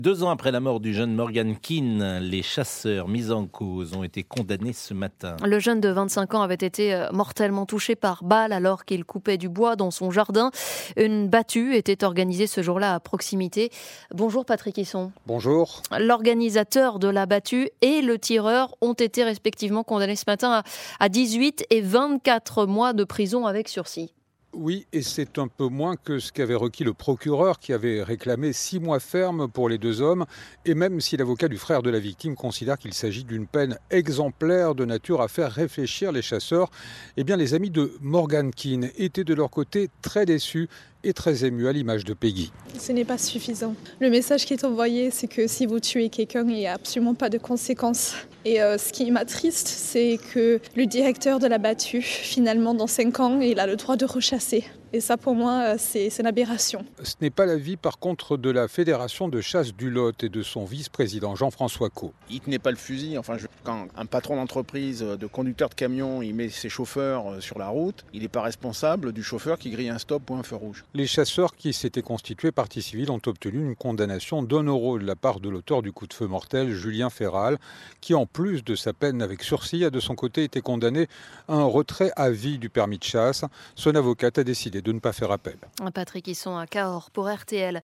2 ans après la mort du jeune Morgan Keane, les chasseurs mis en cause ont été condamnés ce matin. Le jeune de 25 ans avait été mortellement touché par balle alors qu'il coupait du bois dans son jardin. Une battue était organisée ce jour-là à proximité. Bonjour Patrick Hisson. Bonjour. L'organisateur de la battue et le tireur ont été respectivement condamnés ce matin à 18 et 24 mois de prison avec sursis. Oui, et c'est un peu moins que ce qu'avait requis le procureur qui avait réclamé 6 mois ferme pour les 2 hommes. Et même si l'avocat du frère de la victime considère qu'il s'agit d'une peine exemplaire de nature à faire réfléchir les chasseurs, eh bien les amis de Morgan Keane étaient de leur côté très déçus et très émus à l'image de Peggy. Ce n'est pas suffisant. Le message qui est envoyé, c'est que si vous tuez quelqu'un, il n'y a absolument pas de conséquences. Et ce qui m'attriste, c'est que le directeur de la battue, finalement, dans 5 ans, il a le droit de rechasser. Et ça, pour moi, c'est une aberration. Ce n'est pas l'avis, par contre, de la Fédération de chasse du Lot et de son vice-président Jean-François Caux. Il tenait pas le fusil. Quand un patron d'entreprise, de conducteur de camion, il met ses chauffeurs sur la route, il n'est pas responsable du chauffeur qui grille un stop ou un feu rouge. Les chasseurs qui s'étaient constitués partie civile ont obtenu une condamnation d'1 euro de la part de l'auteur du coup de feu mortel, Julien Ferral, qui, en plus de sa peine avec sursis, a de son côté été condamné à un retrait à vie du permis de chasse. Son avocate a décidé de ne pas faire appel. Patrick Hisson à Cahors pour RTL.